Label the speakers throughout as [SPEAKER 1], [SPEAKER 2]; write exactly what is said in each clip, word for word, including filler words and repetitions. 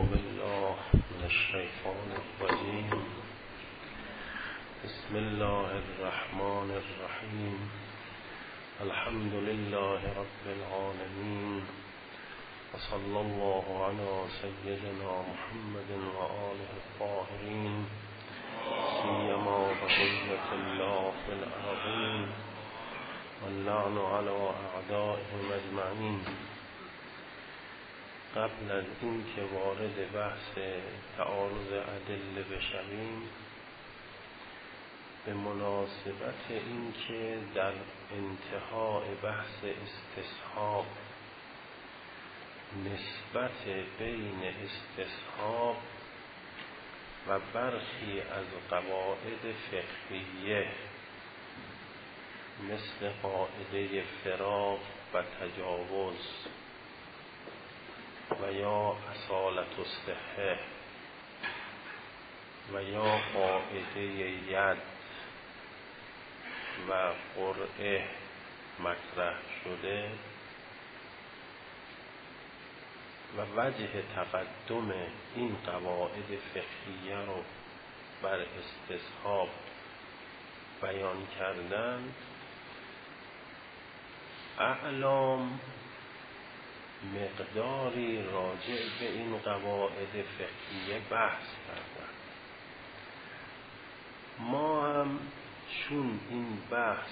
[SPEAKER 1] بالله من الشیطان الرجیم. بسم الله الرحمن الرحیم. الحمد لله رب العالمین و صلی الله علی سیدنا محمد و آله الطاهرین سیما بقیة الله فی الارضین واللعن علی اعدائهم اجمعین. قبل از این که وارد بحث تعارض ادله بشویم، به مناسبت این که در انتهای بحث استصحاب نسبت بین استصحاب و برخی از قواعد فقهیه مثل قاعده فراق و تجاوز و یا اصالت الصحه و یا قاعده ید و قرعه مطرح شده و وجه تقدم این قواعد فقهیه رو بر استصحاب بیان کردن، اعلام مقداری راجع به این قواعد فقهیه بحث کردن. ما هم چون این بحث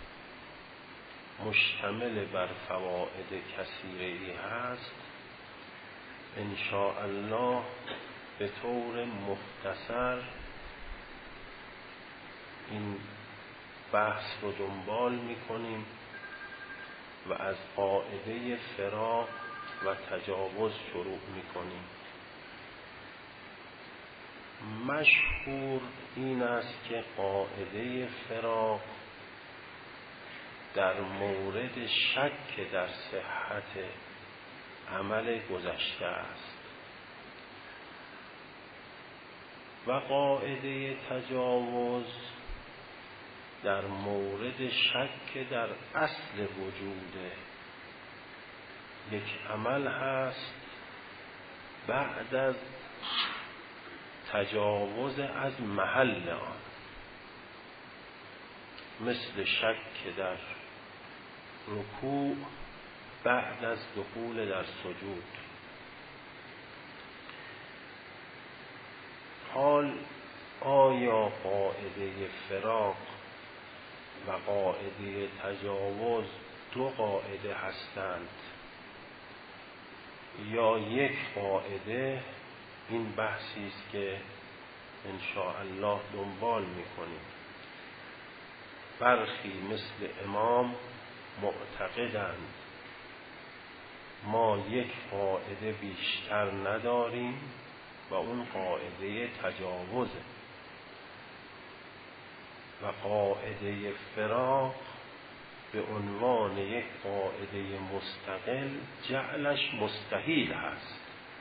[SPEAKER 1] مشتمل بر فواید کثیره‌ای هست، ان شاء الله به طور مختصر این بحث رو دنبال می‌کنیم و از قاعده فراق و تجاوز شروع می‌کنیم. مشهور این است که قاعده فراق در مورد شک در صحت عمل گذشته است و قاعده تجاوز در مورد شک در اصل وجود یک عمل هست بعد از تجاوز از محل آن، مثل شک در رکوع بعد از دخول در سجود. حال آیا قاعده فراق و قاعده تجاوز دو قاعده هستند یا یک قاعده؟ این بحثی است که ان شاء الله دنبال می‌کنیم. برخی مثل امام معتقدند ما یک قاعده بیشتر نداریم و اون قاعده تجاوزه و قاعده فراق به عنوان یک قاعده مستقل جعلش مستحیل هست.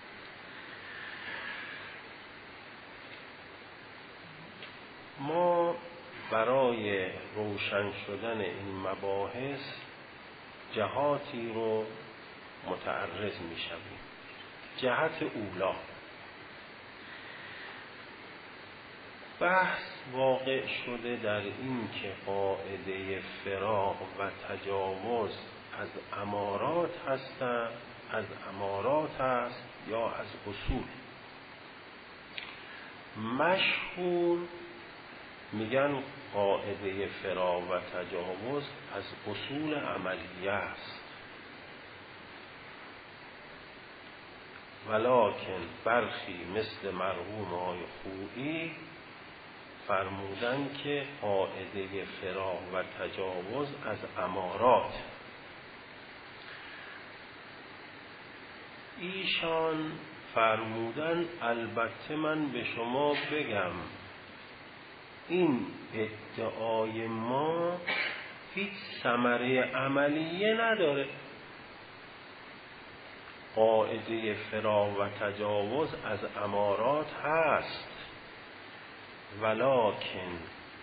[SPEAKER 1] ما برای روشن شدن این مباحث جهاتی رو متعرض می شویم. جهت اولا، بحث واقع شده در این که قاعده فراق و تجاوز از امارات هستند، از امارات است یا از اصول. مشهور میگن قاعده فراق و تجاوز از اصول عملیه است، ولکن برخی مثل مرحوم آقای خویی فرمودن که قاعده فراق و تجاوز از امارات. ایشان فرمودن البته من به شما بگم این ادعای ما هیچ ثمره عملیه نداره. قاعده فراق و تجاوز از امارات هست، ولکن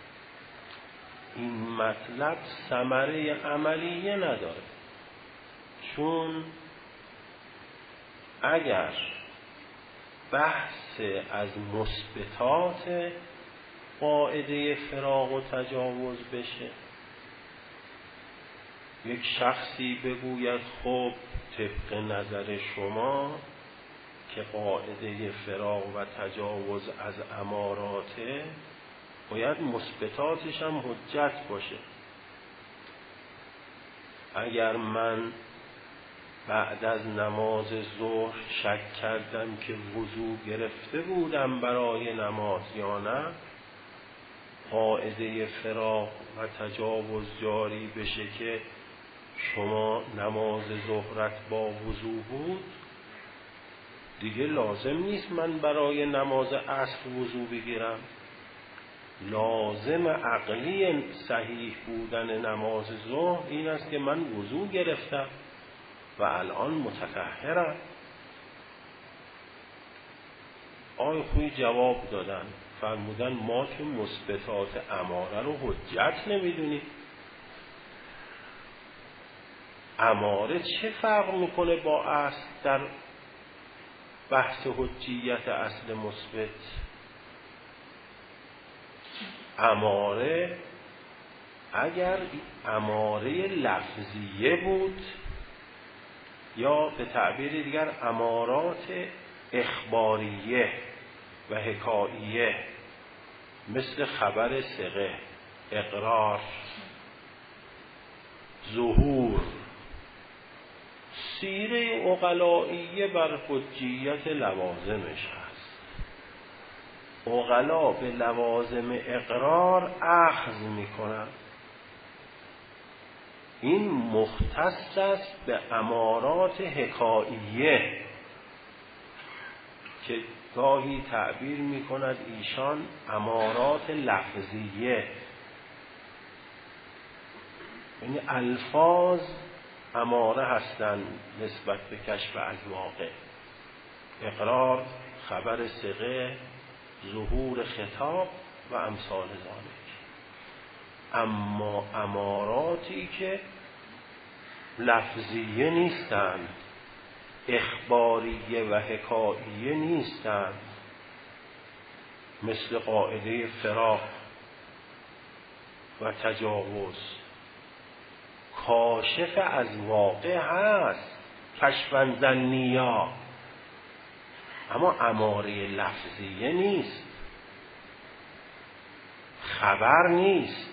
[SPEAKER 1] این مطلب ثمره عملیه نداره، چون اگر بحث از مثبتات قاعده فراق و تجاوز بشه. یک شخصی بگوید خب طبق نظر شما که قاعده فراق و تجاوز از اماراته، باید مثبتاتش هم حجت باشه. اگر من بعد از نماز ظهر شک کردم که وضو گرفته بودم برای نماز یا نه، قاعده فراق و تجاوز جاری بشه که شما نماز ظهرت با وضو بود، دیگه لازم نیست من برای نماز عصر وضو بگیرم. لازم عقلی صحیح بودن نماز ظهر این است که من وضو گرفتم و الان متطهرم. آقای خویی جواب دادن، فرمودن ما که مثبتات اماره رو حجت نمیدونیم. اماره چه فرق میکنه با اصل در بحث حجیت اصل مثبت؟ اماره اگر اماره لفظیه بود یا به تعبیر دیگر امارات اخباریه و حکاییه، مثل خبر ثقه، اقرار، ظهور، سیره عقلائیه بر حجیت لوازمش هست. عقلا به لوازم اقرار اخذ میکنن. این مختص است به امارات حکاییه که گاهی تعبیر میکند ایشان امارات لفظیه، یعنی الفاظ اماره هستند نسبت به کشف الواقع. اقرار، خبر ثقه، ظهور خطاب و امثال ذالک. اما اماراتی که لفظیه نیستند، اخباریه و حکاییه نیستند، مثل قاعده فراق و تجاوز، کاشف از واقع هست، کشفاً ظنیا، اما اماره لفظیه نیست، خبر نیست.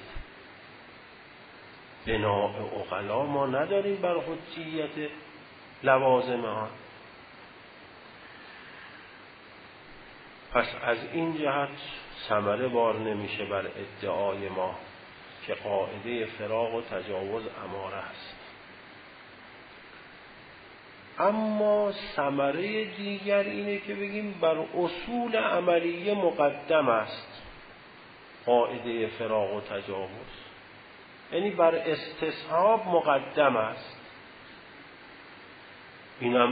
[SPEAKER 1] بناء عقلا ما نداریم بر حجیت لوازم ها. پس از این جهت ثمره بار نمیشه بر ادعای ما که قاعده فراق و تجاوز اماره است. اما ثمره دیگر اینه که بگیم بر اصول عملیه مقدم است قاعده فراق و تجاوز، یعنی بر استصحاب مقدم است. اینم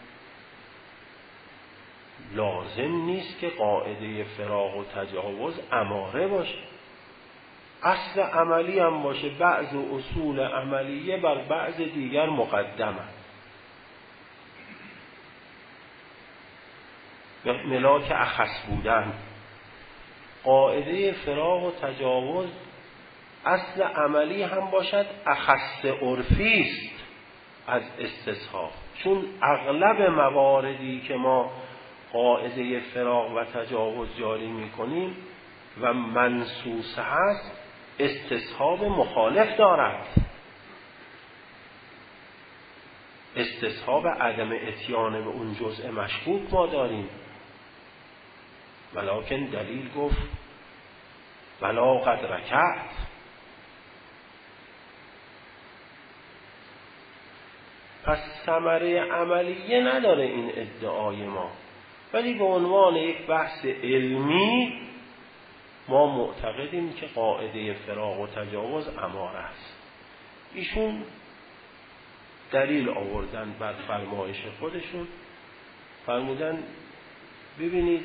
[SPEAKER 1] لازم نیست که قاعده فراق و تجاوز اماره باشه، اصل عملی هم باشه. بعض اصول عملیه بر بعض دیگر مقدم است. ملاک اخص بودن، قاعده فراق و تجاوز اصل عملی هم باشد اخص عرفی است از استصحاب، چون اغلب مواردی که ما قاعده فراق و تجاوز جاری میکنیم و منصوص هست استصحاب مخالف دارد. استصحاب عدم اتیان به اون جزء مشکوک ما داریم، ولکن دلیل گفت ولا قد رکعت. پس ثمره عملیه نداره این ادعای ما، ولی به عنوان یک بحث علمی ما معتقدیم که قاعده فراق و تجاوز اماره است. ایشون دلیل آوردن بر فرمایش خودشون، فرمودن ببینید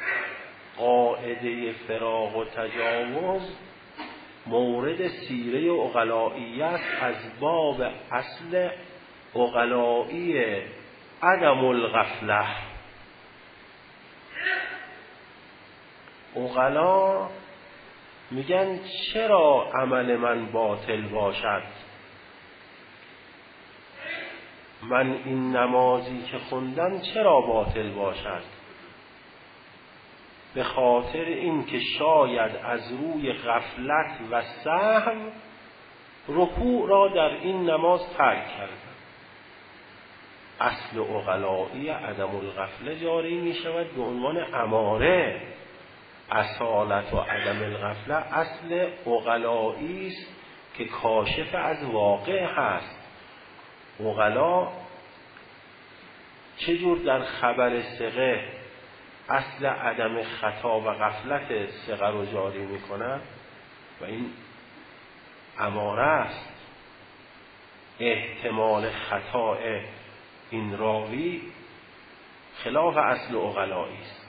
[SPEAKER 1] قاعده فراق و تجاوز مورد سیره عقلائیه است از باب اصل عقلائی عدم الغفله. عقلا میگن چرا عمل من باطل باشد؟ من این نمازی که خوندم چرا باطل باشد؟ به خاطر این که شاید از روی غفلت و سهو رکوع را در این نماز ترک کردم. اصل عقلایی عدم الغفله جاری می شود به عنوان اماره. اصالت و عدم الغفله اصل عقلایی است که کاشف از واقع هست. عقلا چجور در خبر ثقه اصل عدم خطا و غفلت ثقه رو جاری می کنند و این اماره است. احتمال خطا این راوی خلاف اصل عقلایی است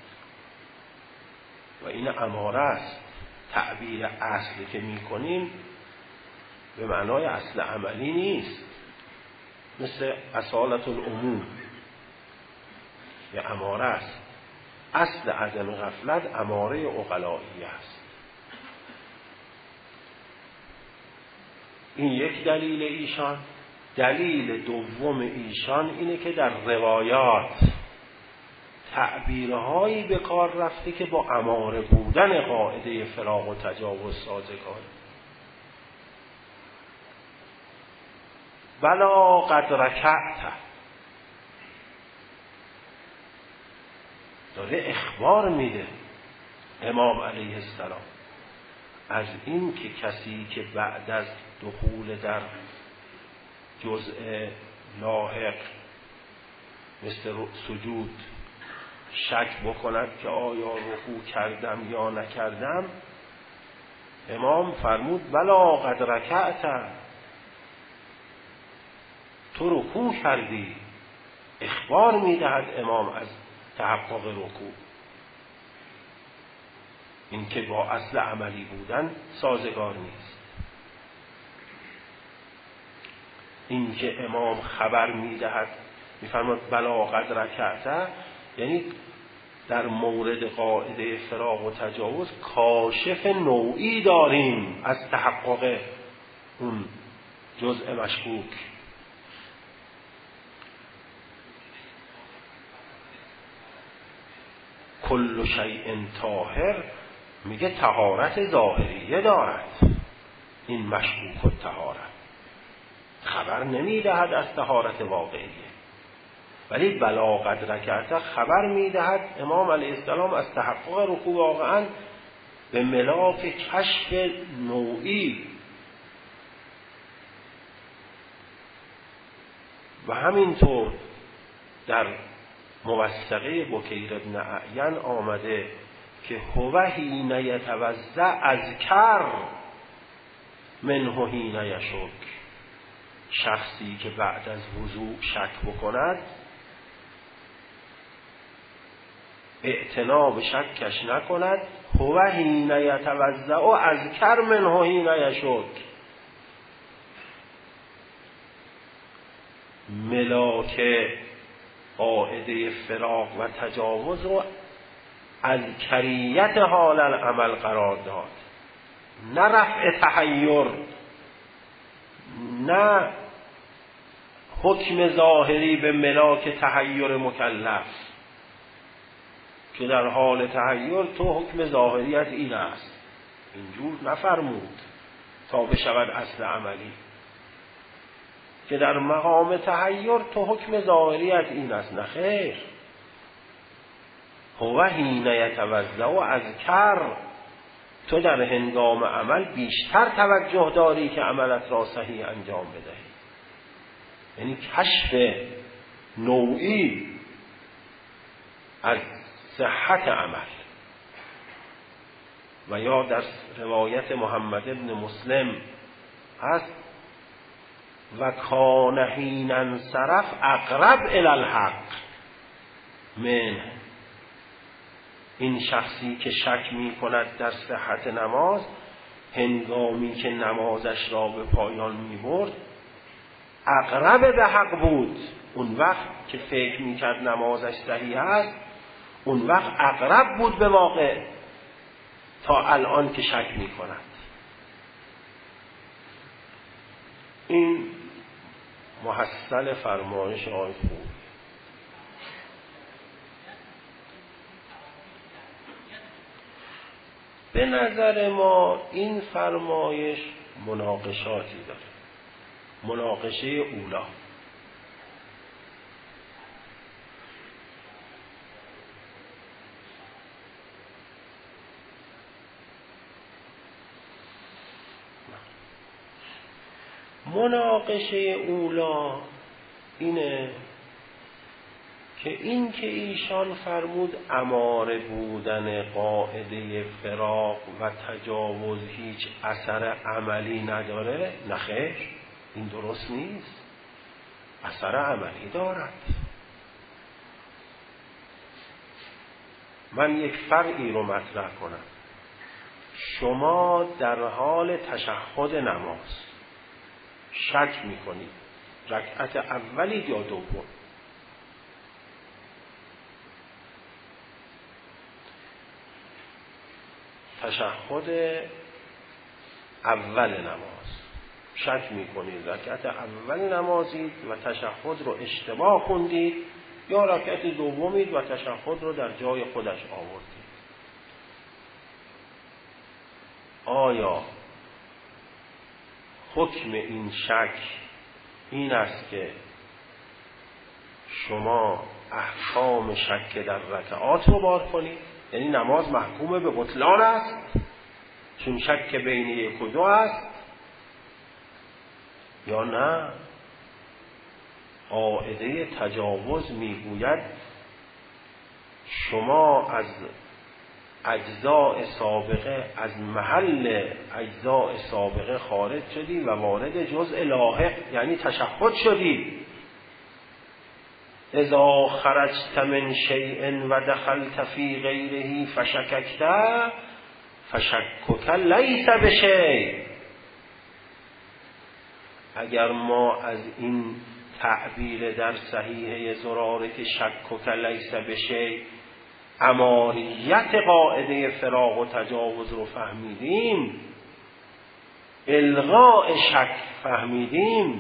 [SPEAKER 1] و این اماره است. تعبیر اصلی که می کنیم به معنای اصل عملی نیست، مثل اصالت العموم یه اماره است. اصل عدم غفلت اماره عقلایی است. این یک دلیل ایشان. دلیل دوم ایشان اینه که در روایات تعبیرهایی به کار رفته که با اماره بودن قاعده فراق و تجاوز سازگار. بلا قد رکعت، داره اخبار میده امام علیه السلام از این که کسی که بعد از دخول در جزء لاحق مثل سجود شک بکند که آیا رکوع کردم یا نکردم، امام فرمود بلا قد رکعت، تو رکوع کردی. اخبار میدهد امام از تحقق رکوع. این که با اصل عملی بودن سازگار نیست. این که امام خبر میدهد میفرماد بلا قد رکعت، یعنی در مورد قاعده فراق و تجاوز کاشف نوعی داریم از تحقق اون جزء مشکوک. کل شیء طاهر میگه طهارت ظاهریه دارد. این مشکوک الطهارت خبر نمیدهد از طهارت واقعیه، ولی بلا قد رکعت خبر میدهد امام علیه السلام از تحقق رکوع واقعا به ملاک کشف نوعی. و همینطور در موثقه بکیر ابن اعین آمده که هو حین یتوضأ اذکر منه حین یشک. شخصی که بعد از وضوء شک بکند اعتنا به شکش نکند، هو حین یتوضأ اذکر منه حین یشک. ملاک قاعده فراق و تجاوز رو از کریت حال العمل قرار داد، نه رفع تحیر، نه حکم ظاهری به ملاک تحیر مکلف که در حال تحیر تو حکم ظاهریت این است. اینجور نفرمود تا بشود اصل عملی که در مقام تحیر تو حکم ظاهریت این است. نه خیر، هو حین یتوضأ اذکر، تو در هنگام عمل بیشتر توجه داری که عملت را صحیح انجام بدهی. یعنی کشف نوعی از صحت عمل. و یا در روایت محمد ابن مسلم هست و کان حین انصرف اقرب الی الحق من. این شخصی که شک می کند در صحت نماز، هنگامی که نمازش را به پایان می برد اقرب به حق بود. اون وقت که فکر می کرد نمازش صحیح است، اون وقت اقرب بود به واقع. تا الان که شک می کند. این محصل فرمایش آقای خوبی. به نظر ما این فرمایش مناقشاتی داره. مناقشه اولا، مناقشه اولا اینه که این که ایشان فرمود اماره بودن قاعده فراق و تجاوز هیچ اثر عملی نداره، نخیر، این درست نیست، اثر عملی دارد. من یک فرعی رو مطرح کنم. شما در حال تشهد نماز شک میکنید رکعت اولی یا دوم، تشهد اول نماز شک میکنید رکعت اول نمازید و تشهد رو اشتباه خوندید، یا رکعت دومید و تشهد رو در جای خودش آوردید. آیا حکم این شک این است که شما احکام شک در رکعات رو بار کنید؟ یعنی نماز محکوم به بطلان است چون شک بین یک و دو است، یا نه قاعده تجاوز میگوید شما از اجزاء سابقه از محل اجزاء سابقه خارج شدی و وارد جزء لاحق یعنی تشهد شدی. اذا خرجت من شیء و دخلت فی غیره فشککت فشکک لیس بشیء. اگر ما از این تعبیر در صحیحه زراره که شکک لیس بشیء اماریت قاعده فراق و تجاوز رو فهمیدیم، الغاء شک فهمیدیم،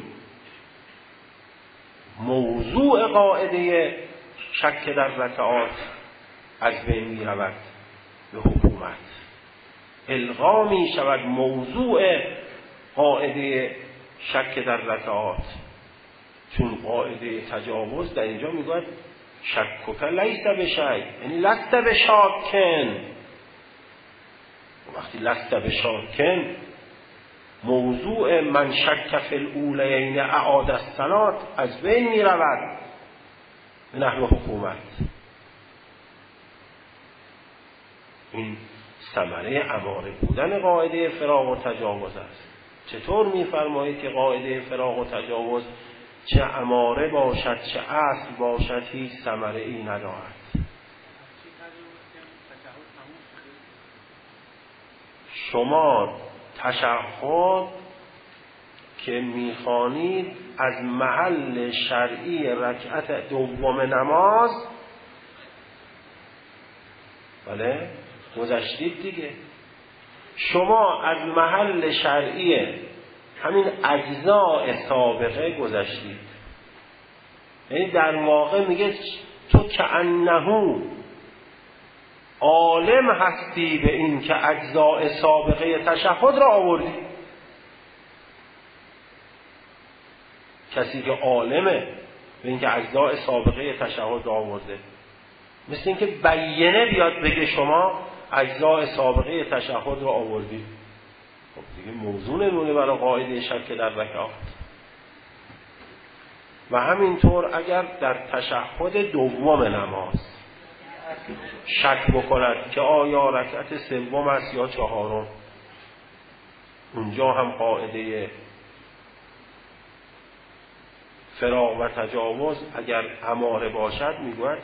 [SPEAKER 1] موضوع قاعده شک در رکعات از بین می رود به حکومت، الغا می شود موضوع قاعده شک در رکعات، چون قاعده تجاوز در اینجا می گوید شکک لیس بشیء، یعنی لست بشاکن. وقتی لست بشاکن موضوع من شک فی الاولیین اعاد الصلاة از بین می رود به نحو حکومت. این ثمره اماره بودن قاعده فراق و تجاوز است. چطور می فرمایید که قاعده فراق و تجاوز چه اماره باشد چه اصل باشد هیچ ثمره ای ندارد؟ شما تشهد که میخوانید از محل شرعی رکعت دوم نماز بله گذشتید دیگه. شما از محل شرعی همین اجزاء سابقه گذشتید، یعنی در واقع میگه تو که انه عالم هستی به این که اجزاء سابقه تشهد را آوردی. کسی که عالمه به این که اجزاء سابقه تشهد را آورده، مثل این که بیینه بیاد بگه شما اجزاء سابقه تشهد را آوردی، خب دیگه موضوع نمونه برای قاعده شک در رکعات. و همینطور اگر در تشهد دوم نماز شک بکند که آیا رکعت سوم است یا چهارم، اونجا هم قاعده فراق و تجاوز اگر اماره باشد میگوید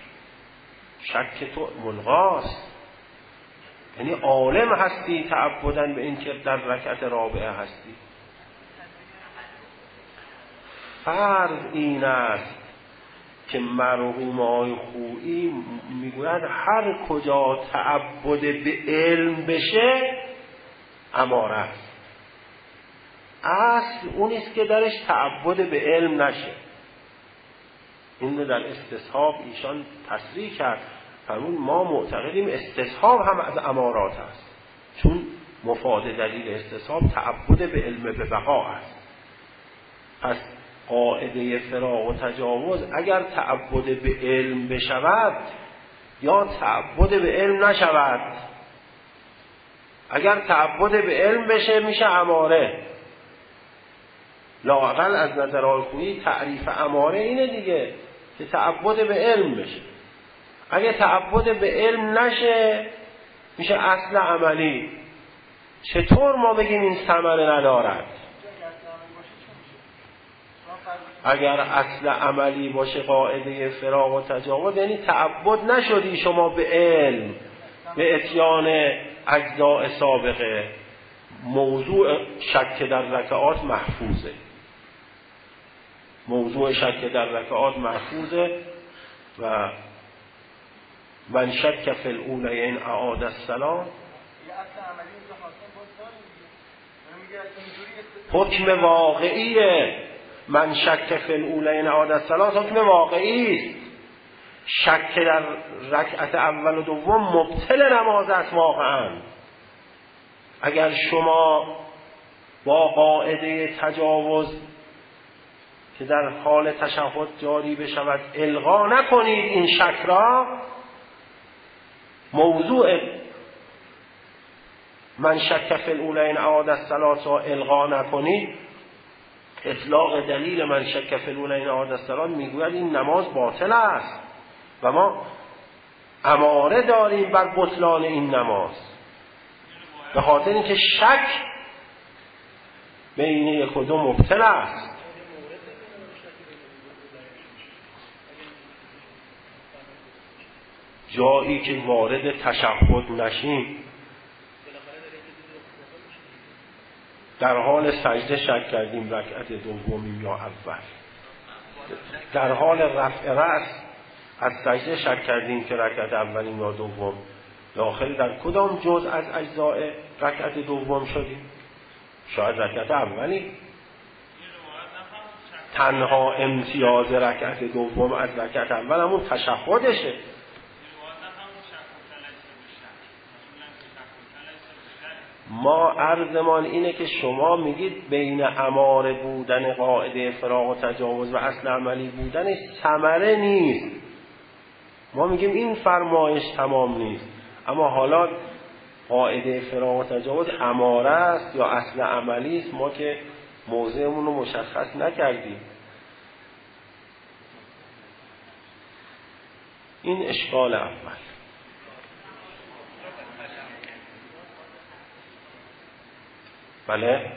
[SPEAKER 1] شک تو ملغاست، یعنی عالم هستی تعبدن به این که در رکعت رابعه هستی. فرض این است که مرحوم آقای خویی میگوید هر کجا تعبد به علم بشه اماره است. اصل اون است که درش تعبد به علم نشه. این رو در استصحاب ایشان تصریح کرد، فرمود ما معتقدیم استصحاب هم از امارات است، چون مفاد دلیل استصحاب تعبد به علم به بقا است. پس قاعده فراق و تجاوز اگر تعبد به علم بشود یا تعبد به علم نشود. اگر تعبد به علم بشه میشه اماره. لااقل از نظر آقای خویی تعریف اماره اینه دیگه که تعبد به علم بشه. اگه تعبد به علم نشه میشه اصل عملی. چطور ما بگیم این ثمره ندارد؟ اگر اصل عملی باشه قاعده فراق و تجاوز، یعنی تعبد نشدی شما به علم، به اتیان اجزاء سابقه. موضوع شک در رکعات محفوظه، موضوع شک در رکعات محفوظه و من شک فی الاولین اعاد السلام. حکم واقعیه. من شک فی الاولین اعاد السلام حکم واقعی است. شک در رکعت اول و دوم مبطل نماز است واقعا. اگر شما با قاعده تجاوز که در حال تشهد جاری بشود الغا نکنید این شک را، موضوع من شک فی الاولین اعاد الصلاة را الغا نکنید، اطلاق دلیل من شک فی الاولین اعاد الصلاة میگوید این نماز باطل است و ما اماره داریم بر بطلان این نماز، به خاطر اینکه شک بین یک و دو مبطل است. جایی که وارد تشهد نشیم، در حال سجده شک کردیم رکعت دومیم یا اول، در حال رفع رأس از سجده شک کردیم که رکعت اولیم یا دوم، داخل در کدام جزء از اجزاء رکعت دوم شدیم؟ شاید رکعت اولی. تنها امتیاز رکعت دوم از رکعت اول همون تشهدشه. ما عرضمان اینه که شما میگید بین اماره بودن قاعده فراق و تجاوز و اصل عملی بودن ثمره نیست. ما میگیم این فرمایش تمام نیست، اما حالا قاعده فراق و تجاوز اماره است یا اصل عملی است، ما که موضعمون رو مشخص نکردیم. این اشکال اول. بله؟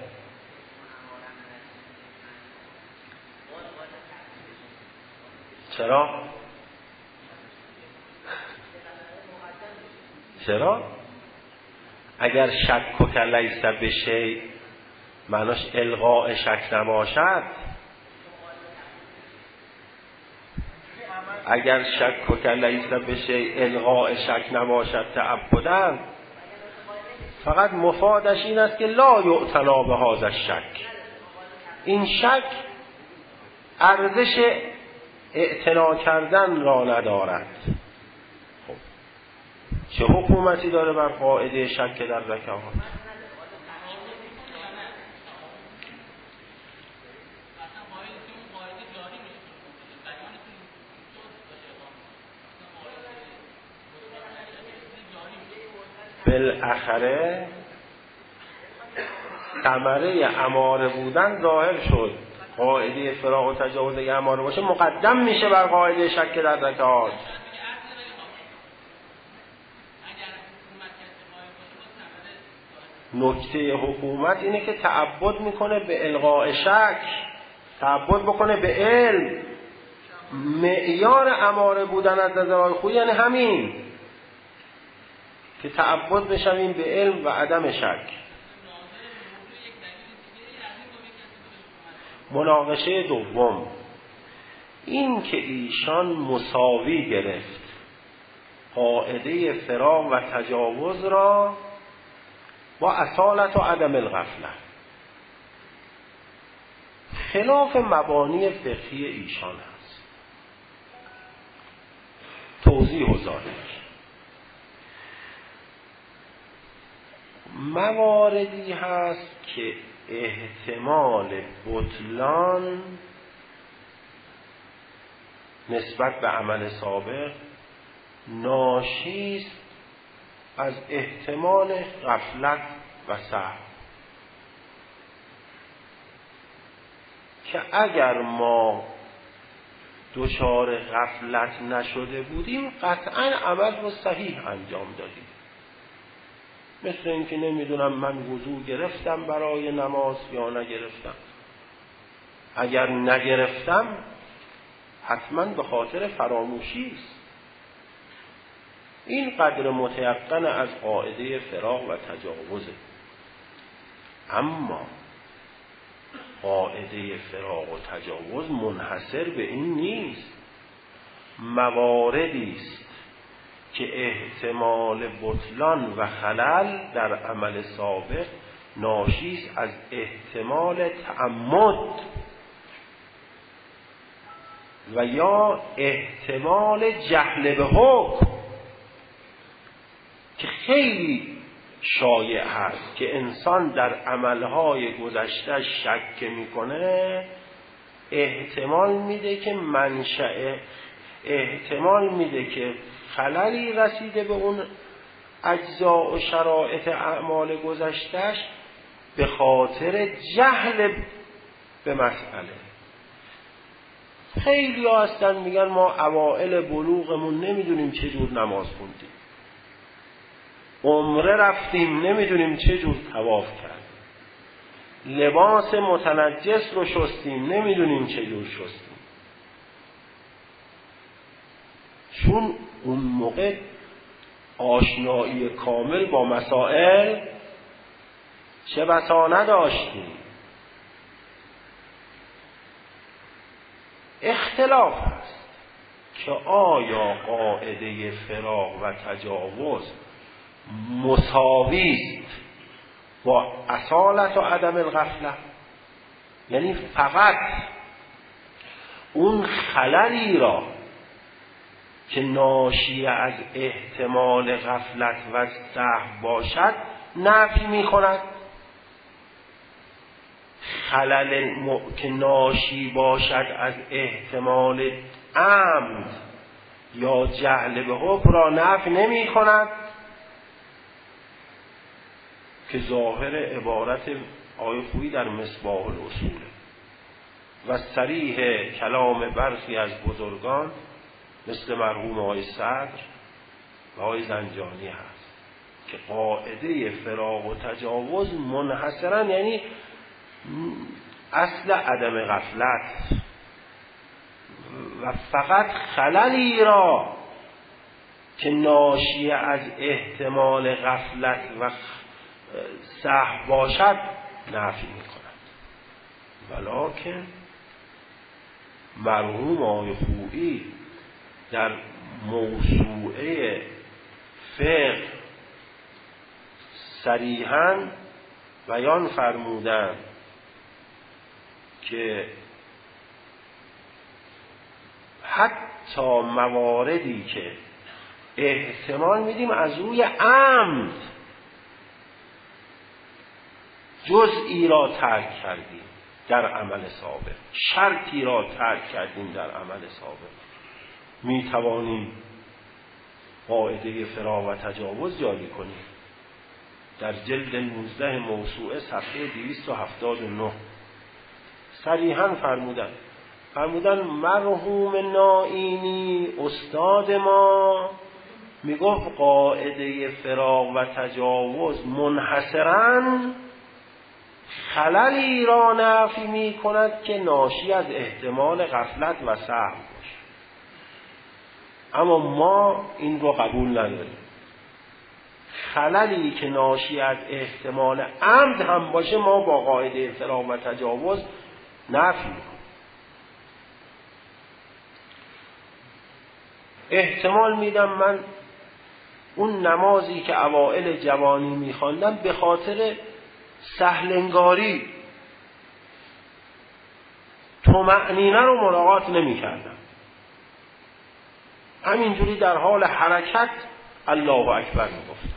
[SPEAKER 1] چرا؟ چرا؟ اگر شک و لیس بشه معناش الغاء شک نباشد. اگر شک و لیس بشه الغاء شک نباشد تعبداً، فقط مفادش این است که لا یعتنا به هذا الشک. این شک ارزش اعتنا کردن را ندارد. خب چه حکومتی داره بر قاعده شک در رکعات؟ بالاخره ثمره اماره بودن ظاهر شد. قاعده فراق و تجاوز اگه اماره باشه مقدم میشه بر قاعده شک در رکعات. نکته حکومت اینه که تعبد میکنه به الغاء شک، تعبد بکنه به علم. معیار اماره بودن از نظر آقای خویی یعنی همین که تعبد بشویم به علم و عدم شک. مناقشه دوم این که ایشان مساوی گرفت قاعده فراق و تجاوز را با اصالت و عدم الغفله، خلاف مبانی فقهی ایشان هست. توضیح و ذالک مواردی هست که احتمال بطلان نسبت به عمل سابق ناشی است از احتمال غفلت و سهو، که اگر ما دچار غفلت نشده بودیم قطعا عمل رو صحیح انجام دادیم. مثل اینکه نمیدونم من وضو گرفتم برای نماز یا نگرفتم. اگر نگرفتم حتما به خاطر فراموشی است. این قدر متیقن از قاعده فراق و تجاوزه. اما قاعده فراق و تجاوز منحصر به این نیست. مواردی است که احتمال بطلان و خلل در عمل سابق ناشی است از احتمال تعمد و یا احتمال جهل به حکم، که خیلی شایع هست که انسان در عملهای گذشته شک میکنه، احتمال میده که منشأ، احتمال میده که خللی رسیده به اون اجزاء و شرایط اعمال گذشتهش به خاطر جهل به مسئله. خیلی ها هستن میگن ما اوائل بلوغمون نمیدونیم چه جور نماز خوندیم، عمره رفتیم نمیدونیم چه جور طواف کردیم، لباس متنجس رو شستیم نمیدونیم چه جور شستیم. چون اون موقع آشنایی کامل با مسائل چه بسا نداشتیم. اختلاف هست که آیا قاعده فراق و تجاوز مساوی است با اصالت و عدم الغفله، یعنی فقط اون خللی را که ناشی از احتمال غفلت و سهو باشد نفی می کند، خلل م... که ناشی باشد از احتمال عمد یا جهل به حکم را نفی نمی کند، که ظاهر عبارت آیه خویی در مصباح الاصول و صریح کلام برخی از بزرگان مثل مرحوم آقای صدر و آقای زنجانی هست که قاعده فراق و تجاوز منحصرا، یعنی اصل عدم غفلت و فقط خللی را که ناشی از احتمال غفلت و سهو باشد نفی می کند. ولکن مرحوم آقای خویی در موسوعه فقه صریحاً بیان فرمودند که حتی مواردی که احتمال میدیم از روی عمد جزئی را ترک کردیم در عمل سابق، شرطی را ترک کردیم در عمل سابق، می توانیم قاعده فراق و تجاوز جاری کنیم. در جلد نوزده موسوعه صفحه دویست و هفتاد و نه صریحاً فرمودن فرمودن مرحوم نائینی استاد ما میگفت قاعده فراق و تجاوز منحصراً خللی را نفی می کند که ناشی از احتمال غفلت و سهو باشد. اما ما این رو قبول نداریم. خللی که ناشی از احتمال عمد هم باشه ما با قاعده فراق و تجاوز نفی میکنیم. احتمال میدم من اون نمازی که اوائل جوانی میخواندم به خاطر سهلنگاری طمأنینه رو مراعات نمیکردم، همینجوری در حال حرکت الله اکبر میگفتم،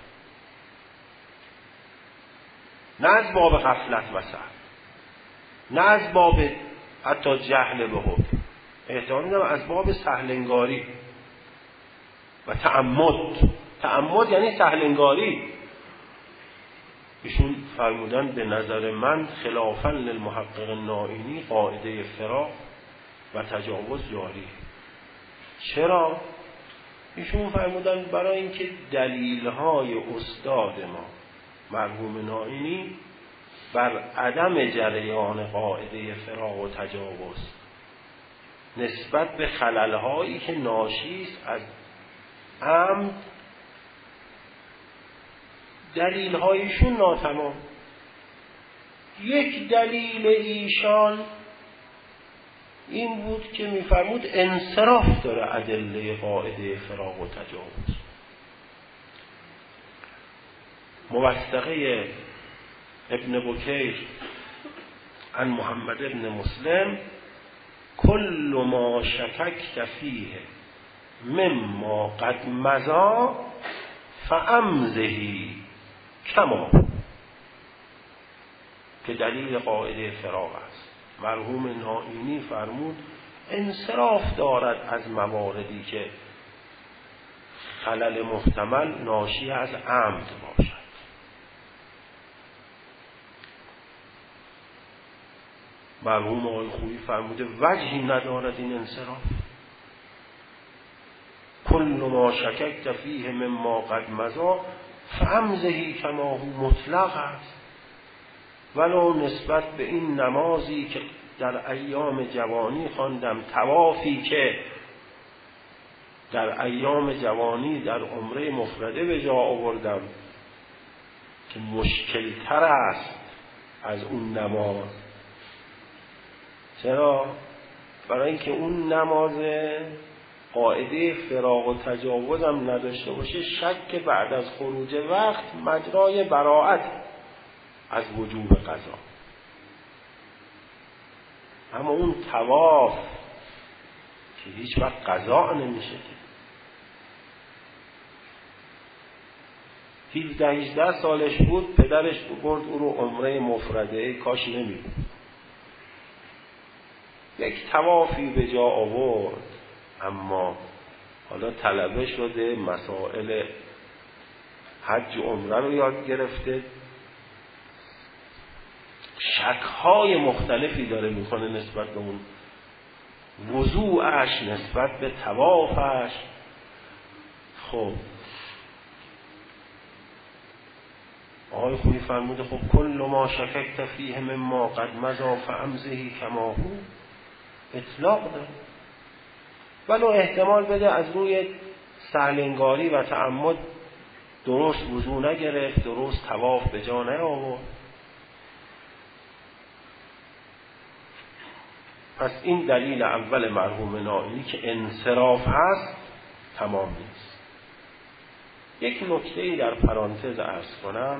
[SPEAKER 1] نه از باب غفلت و سهو، نه از باب حتی جهل به حکم، احتمال میدم از باب سهلنگاری و تعمد. تعمد یعنی سهلنگاری. ایشون فرمودن به نظر من خلافاً للمحقق نائینی قاعده فراق و تجاوز جاری. چرا؟ ایشون فرمودن برای اینکه دلیل‌های استاد ما مرحوم نائینی بر عدم جریان قاعده فراق و تجاوز نسبت به خلل‌هایی که ناشی است از عمد دلیل‌هایشون ناتمام. یک دلیل ایشان این بود که می‌فرمود انصراف داره ادله قاعده فراق و تجاوز. موثقه ابن بکیر عن محمد ابن مسلم کل ما شککت فیه مما قد مضی فامضه کما، که دلیل قاعده فراق است. مرحوم نائینی فرمود انصراف دارد از مواردی که خلل محتمل ناشی از عمد باشد. مرحوم آقای خویی فرموده وجهی ندارد این انصراف. کل ما شککت فیه مما قد مضی فامضه کما هو مطلق است. ولو نسبت به این نمازی که در ایام جوانی خواندم، طوافی که در ایام جوانی در عمره مفرده به جا آوردم که مشکل تر است از اون نماز. چرا؟ برای اینکه اون نماز قاعده فراق و تجاوز هم نداشته باشه، شک بعد از خروج وقت مجرای براءت از وجوب قضا. اما اون طواف که هیچ وقت قضا نمیشه که هفده هجده سالش بود پدرش برد او رو عمره مفرده، کاش نمیبود. یک طوافی به جا آورد، اما حالا طلبه شده، مسائل حج و عمره رو یاد گرفته، شک‌های مختلفی داره میکنه نسبت به اون وضوعش، نسبت به طوافش. خب آقای خویی فرموده خب کل ما شککت فیه مما قد مضی فامضه کما هو اطلاق داره. ولو احتمال بده از روی سهلنگاری و تعمد درست وضو نگرفت، درست طواف به جا نیاورد. پس این دلیل اول مرحوم نائینی که انصراف هست تمام نیست. یک نکته‌ای در پرانتز عرض کنم،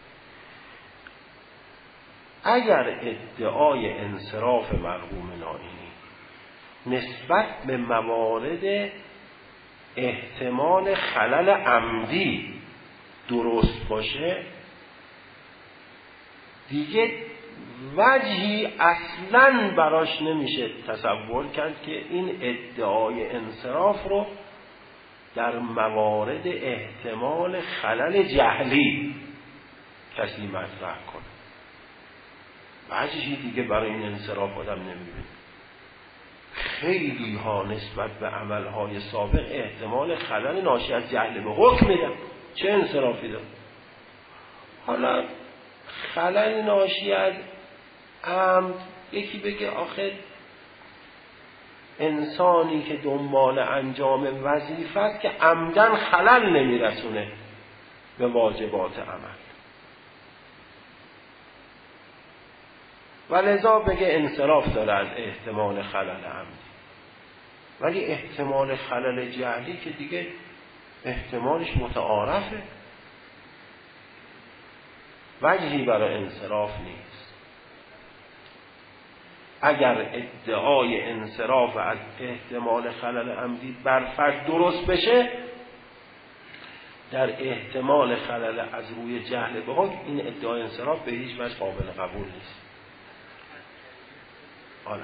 [SPEAKER 1] اگر ادعای انصراف مرحوم نائینی نسبت به موارد احتمال خلل عمدی درست باشه، دیگه وجهی اصلاً براش نمیشه تصور کرد که این ادعای انصراف رو در موارد احتمال خلل جهلی کسی مطرح کنه. وجهی دیگه برای این انصراف آدم نمیبینه. خیلی ها نسبت به عملهای سابق احتمال خلل ناشی از جهل به حکم میدن. چه انصرافی داره؟ حالا خلل ناشی از عمد، یکی بگه آخه انسانی که دنبال انجام وظیفه است که عمدن خلل نمیرسونه به واجبات عمل، و لذا بگه انصراف داره از احتمال خلل عمدی. ولی احتمال خلل جهلی که دیگه احتمالش متعارفه، وجهی برای انصراف نیست. اگر ادعای انصراف از احتمال خلل عمدی بر فرد درست بشه، در احتمال خلل از روی جهل به حکم این ادعای انصراف به هیچ وجه قابل قبول نیست. حالا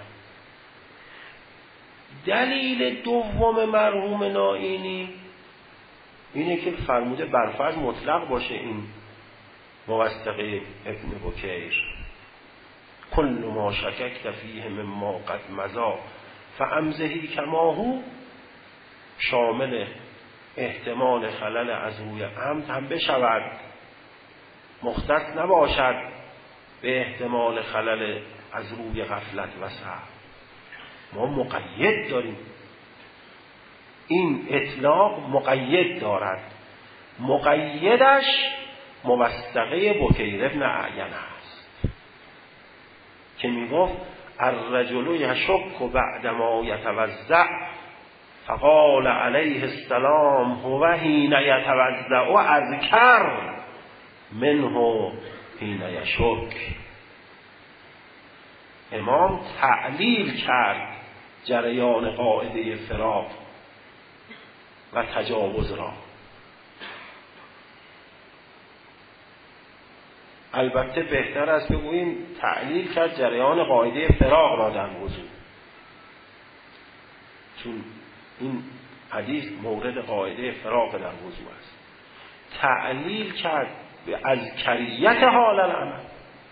[SPEAKER 1] دلیل دوم مرحوم نائینی اینه که فرموده برفرض مطلق باشه این موثقه ابن بکیر، کل ما شککت فیه مما قد مضی فامضی کما هو، شامل احتمال خلل از روی عمد هم بشود، مختص نباشد به احتمال خلل از روی غفلت و سهو. ما مقید داریم، این اطلاق مقید دارد، مقیدش موثقه بکیر ابن اعین است که میگفت الرجل یشک بعد ما یتوضع فقال علیه السلام هو حین یتوضع اذکر منه حین یشک. امام تعلیل کرد جریان قاعده فراق و تجاوز را. البته بهتر است بگوییم تعلیل کرد جریان قاعده فراق را در وضو، چون این حدیث مورد قاعده فراق در وضو است. تعلیل کرد به اذکریت حال العمل،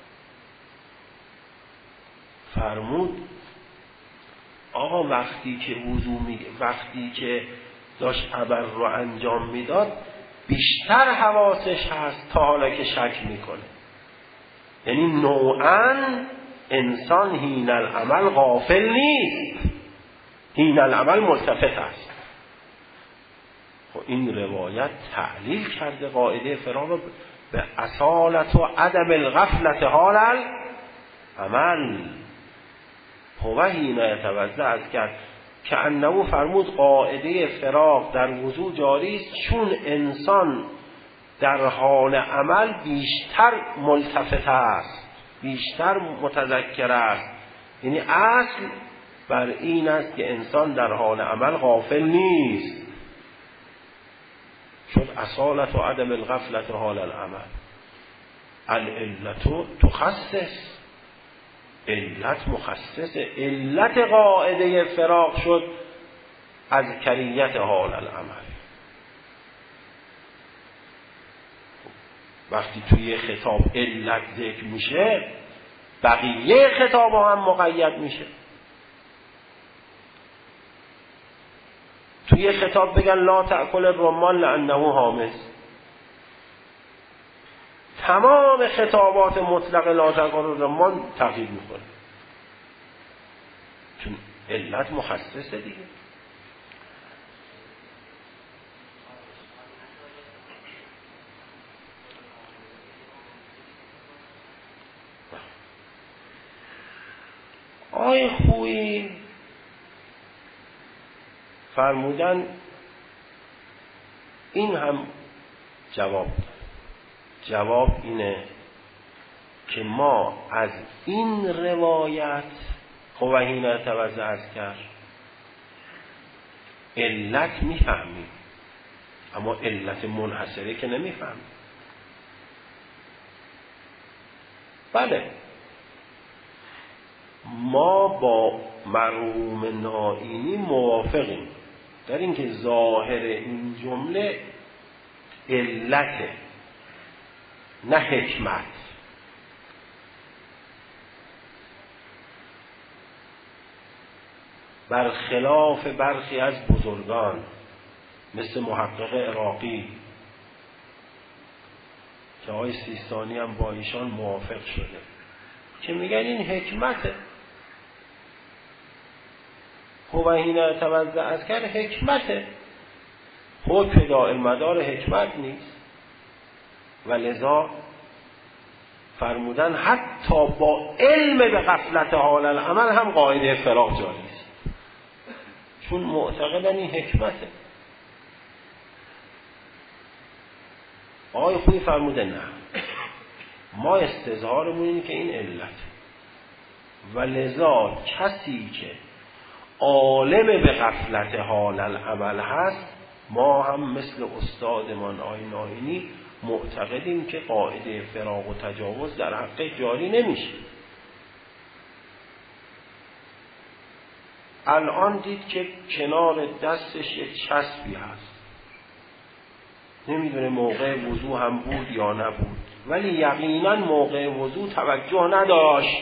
[SPEAKER 1] فرمود آقا وقتی که وضو می وقتی که داشت عمل رو انجام میداد بیشتر حواسش هست تا حالا که شک میکنه. یعنی نوعاً انسان حین العمل غافل نیست، حین العمل ملتفت است. خب این روایت تعلیل کرده قاعده فراق به اصالت و عدم الغفلت حال العمل. هو حین یتوضع از کرد که انه فرمود قاعده فراق در وضو جاری است چون انسان در حال عمل بیشتر ملتفت است، بیشتر متذکر است. یعنی اصل بر این است که انسان در حال عمل غافل نیست. شد اصالت و عدم الغفلت حال العمل. العلت تخصص، علت مخصصه. علت قاعده فراق شد از کریت حال العمل. وقتی توی خطاب علت ذکر میشه بقیه خطاب هم مقید میشه. توی خطاب بگن لا تأکل الرمان لأنه حامض، تمام خطابات مطلق لا تأکل الرمان تغییر میکنه چون علت مخصصه دیگه. آی خویی فرمودن این هم جواب داد. جواب اینه که ما از این روایت خوهینه توضع از کرد علت میفهمیم، اما علت منحصره که نمیفهمیم. بله ما با مرحوم نائینی موافقیم در اینکه ظاهر این جمله علت نه حکمت. برخلاف برخی از بزرگان مثل محقق عراقی که آقای سیستانی هم با ایشان موافق شده که میگن این حکمته. خوبهینه توضع از کرد حکمته، حکم دائم مدار حکمت نیست و لذا فرمودن حتی با علم به غفلت حال العمل هم قاعده فراق جاری است. چون معتقدن این حکمته. آقای خویی فرموده نه، ما استظهارمون اینه که این علت و لذا کسی که عالم به غفلت حال العمل هست، ما هم مثل استادمان آقای ناینی معتقدیم که قاعده فراق و تجاوز در حق جاری نمیشه. الان دید که کنار دستش یک چسبی هست، نمیدونه موقع وضوع هم بود یا نبود، ولی یقینا موقع وضوع توجه نداشت.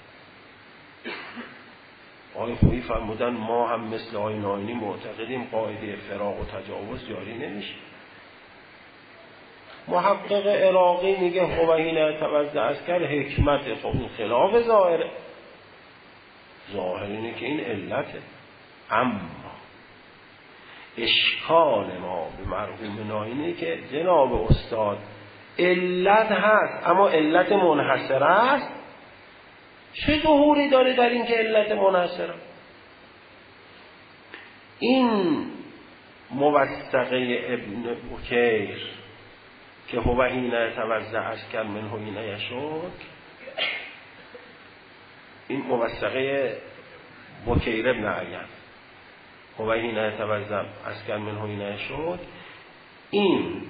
[SPEAKER 1] آقای خویی فرمودن ما هم مثل آقای ناینی معتقدیم قاعده فراق و تجاوز جاری نمیشه. محقق عراقی میگه خب این توزع عسکر حکمت، خب این خلاف ظاهره. ظاهر اینه که این علته، اما اشکال ما به مرحوم ناینی که جناب استاد علت هست اما علت منحصره است. چه ظهوری داره در این که علت منحصره؟ این موثقه ابن بکیر که هو حین توزع عسکر منه حین یشک، این موثقه بکیر ابن عیان هو حین توزع عسکر منه حین یشک، این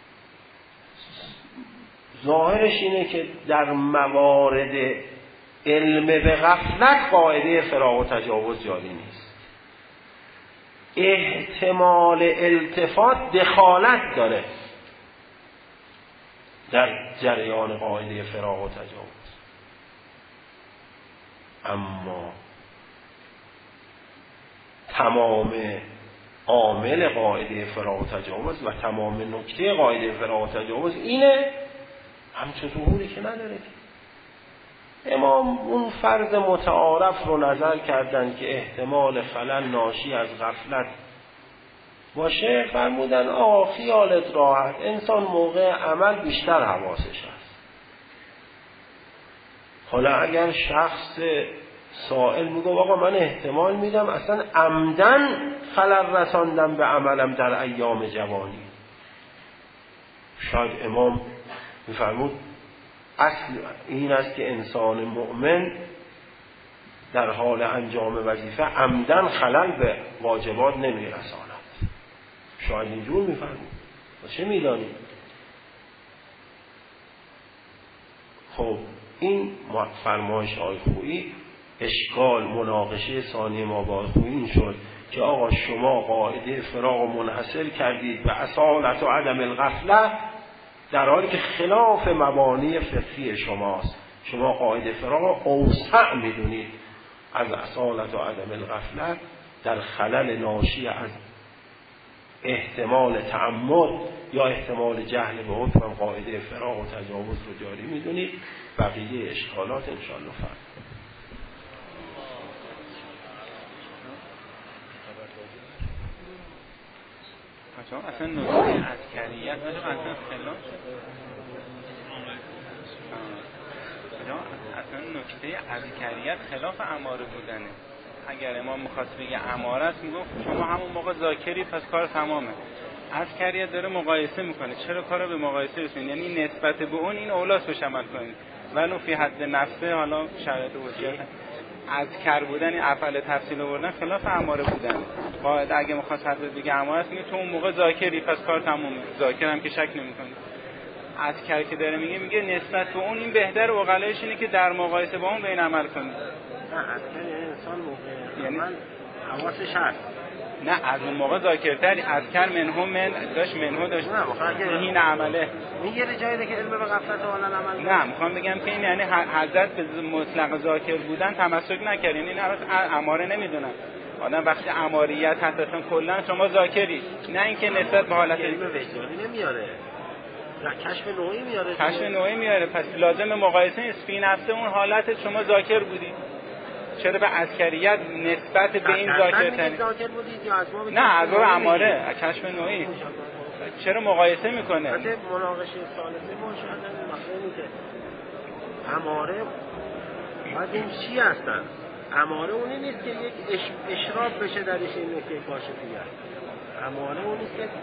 [SPEAKER 1] ظاهرش اینه که در موارد علم به غفلت قاعده فراق و تجاوز جاری نیست. احتمال التفات دخالت داره در جریان قاعده فراق و تجاوز، اما تمام عامل قاعده فراق و تجاوز و تمام نکته قاعده فراق و تجاوز اینه، همچه ظهوری که نداره. امام اون فرض متعارف رو نظر کردن که احتمال خلل ناشی از غفلت باشه، فرمودن آقا خیالت راحت، انسان موقع عمل بیشتر حواسش هست. حالا اگر شخص سائل میگه آقا من احتمال میدم اصلا عمدن خلل رساندم به عملم در ایام جوانی، شاید امام میفرمود اصل این است که انسان مؤمن در حال انجام وظیفه عمدن خلل به واجبات نمیرساند. شاید اینجور میفرمود، و چه میدانید؟ خب این فرمایش آقای خویی اشکال مناقشه ثانی ما با آقای خویی این شد که آقا شما قاعده فراق منحصر کردید به اصالت و عدم الغفله، در حالی که خلاف مبانی فقهی شماست. شما قاعده فراق اوسع میدونید از اصالت و عدم الغفله، در خلل ناشی از احتمال تعمد یا احتمال جهل به حکم قاعده فراق و تجاوز رو جاری میدونید. بقیه اشکالات انشاءالله فرق.
[SPEAKER 2] اصلا نکته عسکریت اصلا خلاف اصلا نکته عسکریت خلاف اماره بودنه. اگر امام می‌خواست بگه اماره است میگفت شما همون موقع ذاکری پس کار تمامه. عسکریت داره مقایسه میکنه، چرا کارو به مقایسه رسونید؟ یعنی نسبت به اون این اولاس بهش عمل کنید ولو فی حد نفسه. حالا شرایط حجیت عسکر بودن این افعال تفصیل آوردن خلاف اماره بودن. قاعده اگه می‌خواست حد بگه اماره است میگه تو اون موقع ذاکری پس کار تمومه. ذاکر هم که شک نمی‌کنه. عسکر که داره میگه میگه نسبت به اون این بهتر و عقلش اینه که در مقایسه با اون بین عمل کنید.
[SPEAKER 1] نه عسکر انسان موقع یعنی حواسش هست.
[SPEAKER 2] نه از اون موقع ذاکرتری. عسکر منهو من داشت منهو داشت این عمله
[SPEAKER 1] میگه جایی که علم به غفلت و عمل.
[SPEAKER 2] نه میخوام بگم که این یعنی حضرت به مطلق ذاکر بودن تمسک نکرد. یعنی این اماره نمیدونن. آدم وقتی اماریت هست اصلا کلا شما ذاکری، نه اینکه نسبت به حالت
[SPEAKER 1] علم وجدانی نمیاره، کشف نوعی میاره.
[SPEAKER 2] کشف نوعی میاره، پس لازم مقایسه نیست. فی نفسه اون حالت شما ذاکر بودی، چرا به عسکریت نسبت به این ذاکر تن نه از رو اماره کشف نوعی چرا مقایسه میکنه؟
[SPEAKER 1] البته مناقشه ثالثه ما شاید مفهومی که اماره باید این چی هستن؟ اماره اونی نیست که یک اش... اشراف بشه درش این نکته کاشفیت. اماره اون نیست که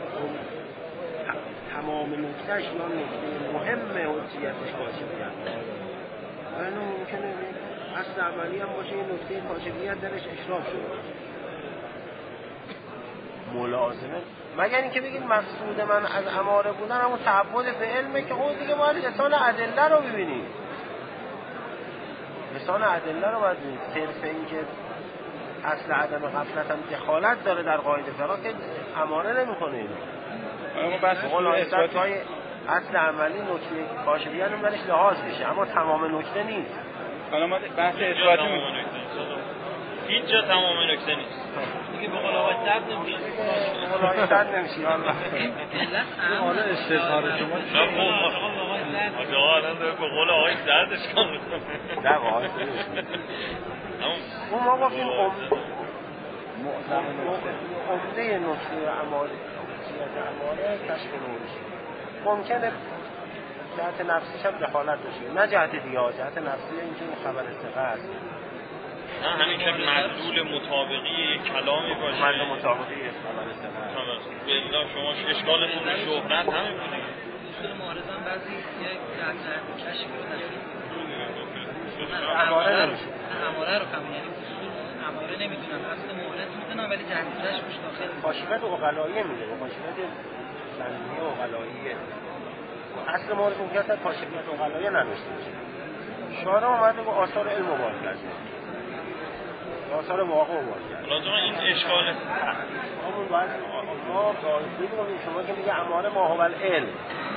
[SPEAKER 1] تمام نکتهش یا نکته مهم حجیتش کاشفیت. اینو ممکنه اصل عملی هم باشه این نکته کاشفیت درش اشراف شده باشه. ملازمه مگر اینکه بگید مقصود من از اماره بودن همون تعبد به علمه که خود دیگه باید لسان ادله رو ببینید. لسان ادله رو باید ببینید. صرف این که اصل عدم غفلت هم دخالت داره در قاعده فقه که اماره نمیکنه اینو.
[SPEAKER 2] اما بحث اثباتی
[SPEAKER 1] اصل عملی نکته کاشفیت هم درش لحاظ میشه اما تمام نکته نیست.
[SPEAKER 2] حالا ما بحث اثباتی میکنیم.
[SPEAKER 3] هیچ جا تمام نکته نیست. دیگه به قول آقای صد نمیشه.
[SPEAKER 1] به قول آقای صد نمیشه.
[SPEAKER 4] حالا استظهار شما
[SPEAKER 3] نه خب آقا الان داره به قول آقای صد اشکال میکنه.
[SPEAKER 1] نه آقای اون ما گفتیم عمده نکته اماره اماره کشف نورش ممکنه جهت نفسیش هم دخالت داشته نه جهت دیگه جهت نفسی اینکه این خبر ثقه است
[SPEAKER 3] نه همین که مدلول مطابقی کلامی باشه
[SPEAKER 1] مدلول مطابقی خبر ثقه
[SPEAKER 3] است بلا شما اشکالتون به شهرت همین بوده
[SPEAKER 5] اصول معارضان بعضی یک جهت کشف رو
[SPEAKER 1] نداره اماره نمیشه
[SPEAKER 5] اماره رو کم یعنی اماره نمیدونم اصل مهلت میدونم ولی جهتش مش داخل
[SPEAKER 1] کاشفیت عقلاییه میده کاشفیت سنی عقلاییه اصل مورد ممکن است کاشفیت عقلاییه نداشته باشه شارع اومده با آثار علم مبارک کرده آثار واقع مبارک کرده
[SPEAKER 3] لازم این اشکال
[SPEAKER 1] همون باید ما بگیم شما که میگه اماره ما هو العلم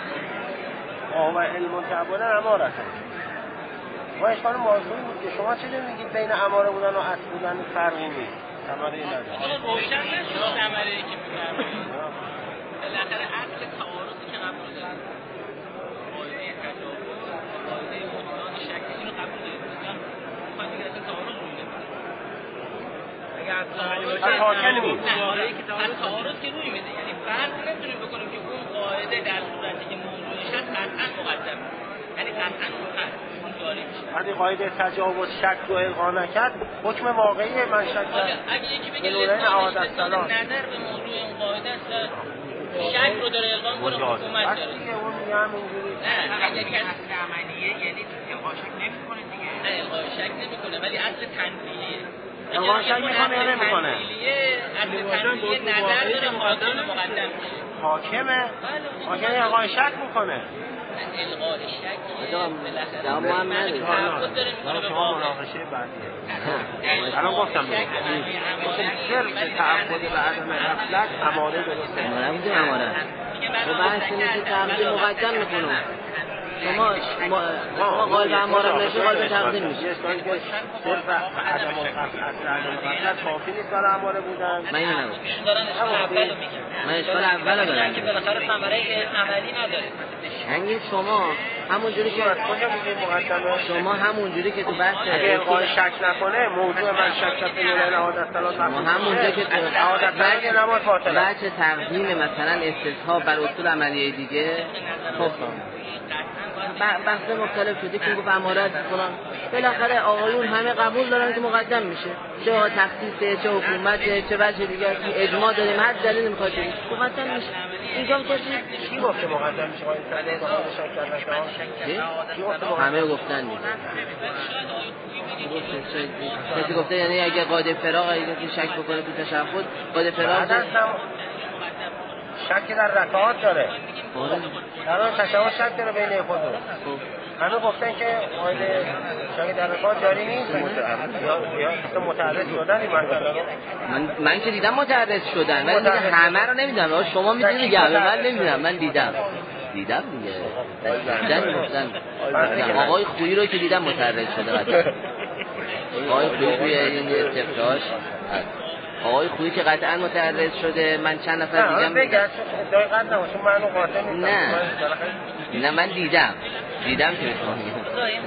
[SPEAKER 1] ما هو علم متعبدن اماره هست ما اشکال موضوعی بود که شما چه میگید بین اماره بودن و اصل بودن فرقی نیست ثمره نداره
[SPEAKER 5] حالا روشن نشد ثمره‌ای که می‌فرمایید بالاخره اصل تعارضی که قبول دارن قاعده تجاوز قاعده بطلان شک اینو قبول دارید دوستان می‌خواید دیگه اصلا تعارض روی نمیده اگه از تعارض از تعارض که روی میده یعنی فرض نمیتونیم بکنیم که اون قاعده در صورتی که موضوعش هست قطعا مقدم یعنی قطعا
[SPEAKER 1] وقتی قاعده تجاوز شک رو الغا نکرد حکم واقعی من شک کرد
[SPEAKER 5] اگه یکی بگه لسانش لسان نظر به موضوع این قاعده است شک رو داره الغا کنه حکومت داره
[SPEAKER 1] دیگه اون میگه همینجوری
[SPEAKER 5] نه اگه اصل عملیه یعنی الغا شک نمیکنه دیگه نه الغا شک نمیکنه ولی اصل تنزیلیه
[SPEAKER 1] الغا شک میکنه یا نمیکنه
[SPEAKER 5] اصل تنزیلیه نظر داره حاکم مقدم میشه
[SPEAKER 1] حاکمه حاکم الغا شک میکنه
[SPEAKER 5] الغای شک
[SPEAKER 4] جواب هم ندید
[SPEAKER 1] شما مناقشه بعدیه الان گفتم صرف تعبد به عدم غفلت اماره درسته
[SPEAKER 4] اماره میدونی اماره تو بحث اینه که تقدیم مقدم میکنم شما شما قائل به اماره نشه قائل به تقدیم میشه
[SPEAKER 1] صرف عدم غفلت کافی نیست برای اماره بودن
[SPEAKER 4] من اینو نگم
[SPEAKER 5] ایشون دارن اشکال اولو میگن
[SPEAKER 4] من اشکال اولو دارم
[SPEAKER 5] که بالاخره ثمره عملی نداره
[SPEAKER 4] هنگی شما همونجوری که
[SPEAKER 1] کجا میگید مقدمه
[SPEAKER 4] شما همونجوری که تو بحث
[SPEAKER 1] اگه الغای شک نکنه موضوع من شک فی نوع نهادت سلام
[SPEAKER 4] ما همونجا که
[SPEAKER 1] نهادت بعد نماز باطله
[SPEAKER 4] بچه تقدیم مثلا استصحاب بر اصول عملیه دیگه خب بحث مختلف شده که گفت امارت کنن بالاخره آقایون همه قبول دارن که مقدم میشه چه تخصیصه چه حکومت چه وجه دیگه اجماع داریم هر دلیل میخواد مقدم میشه اینجا کسی
[SPEAKER 1] کی گفته مقدم میشه آقای صدر
[SPEAKER 4] همه گفتن دیگه کسی گفته یعنی اگه قاعده فراغ اگه شک بکنه تو تشهد قاعده فراغ
[SPEAKER 1] شک در رکعات داره در اون تشهد شک داره بین خود همه گفتن که قاعده شک در رکعات جاری نیست یا متعرض شدن این مسئله رو
[SPEAKER 4] من من که دیدم متعرض شدن ولی دیگه همه رو نمیدونم شما میدونید دیگه من نمیدونم من دیدم دیدم دیگه دیدن گفتن آقای خویی رو که دیدم متعرض شده آقای خویی توی این استفتاش آقای خویی که قطعا متعرض شده من چند نفر دیدم
[SPEAKER 1] بگه ادعای قطع نباشه من قاطع نیستم
[SPEAKER 4] نه نه من دیدم دیدم که شما میگم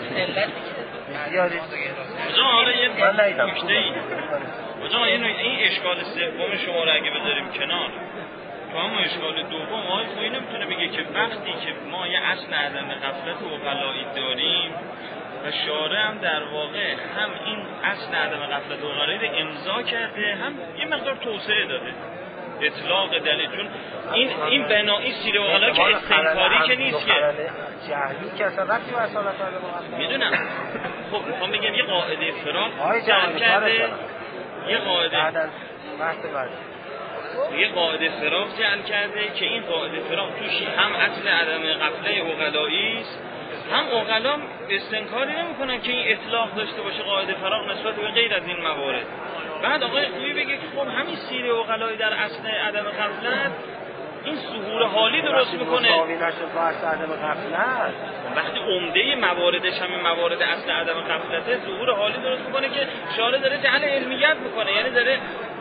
[SPEAKER 3] بجا حالا یه نکته ای بجا این اشکال سوم شما رو اگه بذاریم کنار تو هم اشکال دوم آقای خویی نمیتونه بگه که وقتی که ما یه اصل عدم غفلت و عقلایی داریم و شارع هم در واقع هم این اصل عدم غفلت عقلایی رو امضا کرده، هم یه مقدار توسعه داده، اطلاق دلیل. چون این این بنایی سیر عقلا که استنکاری که نیست که
[SPEAKER 6] جهلی که اصلا ربطی به اصالت عدم
[SPEAKER 3] میدونم. خب میخوام بگم یه قاعده فراغ جعل کرده، یه قاعده
[SPEAKER 6] بعد از بحث بعد
[SPEAKER 3] یه قاعده فراغ جعل کرده که این قاعده فراغ توش هم اصل عدم غفله عقلایی است، هم عقلا استنکاری نمی‌کنن که این اطلاق داشته باشه قاعده فراغ نسبت به غیر از این موارد. بعد آقای خویی بگه که خب همین سیر عقلایی در اصل عدم غفلت این ظهور حالی درست میکنه.
[SPEAKER 6] مساوی نشد با اصل عدم غفلت.
[SPEAKER 3] وقتی عمده مواردش همین موارد اصل عدم غفلته، ظهور حالی درست میکنه که شارع داره جعل علمیت میکنه، یعنی داره